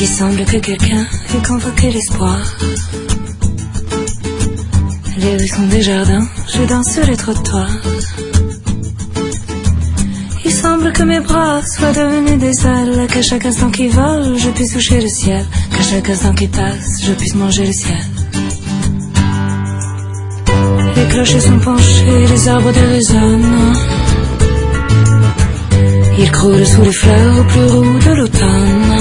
Il semble que quelqu'un ait convoqué l'espoir. Les rues sont des jardins, je danse sur les trottoirs. Il semble que mes bras soient devenus des ailes, qu'à chaque instant qui vole, je puisse toucher le ciel, qu'à chaque instant qui passe, je puisse manger le ciel. Les clochers sont penchés, les arbres déraisonnent. Ils croulent sous les fleurs au plus roux de l'automne.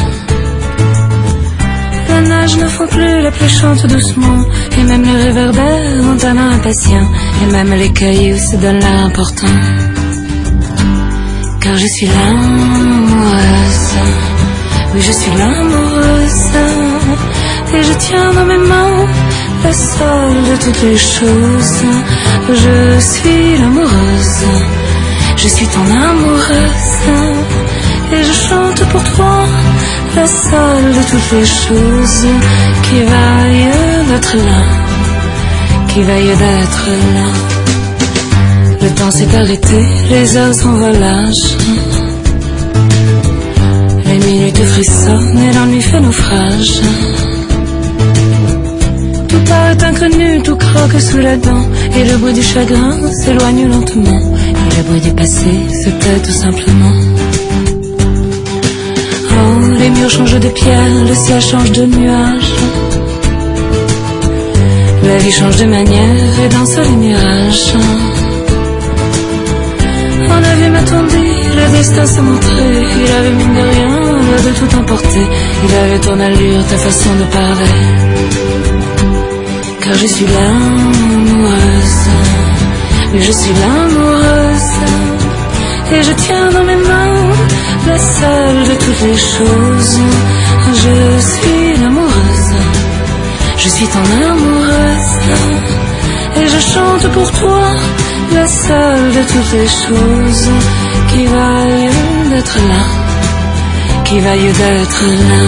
La neige ne fond plus, la pluie chante doucement, et même les réverbères ont un air impatient, et même les cailloux se donnent l'air important. Car je suis l'amoureuse, oui je suis l'amoureuse, et je tiens dans mes mains la seule de toutes les choses. Je suis l'amoureuse, je suis ton amoureuse, et je chante pour toi la seule de toutes les choses qui vaille d'être là, qui vaille d'être là. Le temps s'est arrêté, les heures s'envolagent, les minutes frissonnent et l'ennui fait naufrage. Tout paraît inconnu, tout croque sous la dent, et le bruit du chagrin s'éloigne lentement, et le bruit du passé se tait tout simplement. Oh, les murs changent de pierre, le ciel change de nuage, la vie change de manière et danse les mirages. On avait m'attendu, le destin se montrait, il avait mine de rien l'air de tout emporter, il avait ton allure, ta façon de parler. Car je suis l'amoureuse, oui je suis l'amoureuse, et je tiens dans mes mains la seule de toutes les choses. Je suis l'amoureuse, je suis ton amoureuse, et je chante pour toi la seule de toutes les choses qui vaille d'être là, qui vaille d'être là.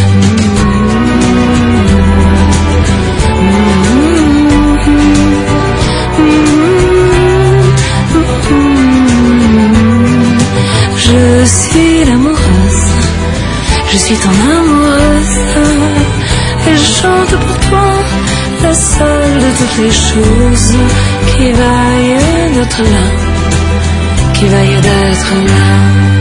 Je suis l'amoureuse, je suis ton amoureuse, et je chante pour toi la seule de toutes les choses qui vaille d'être là, qui vaille d'être là.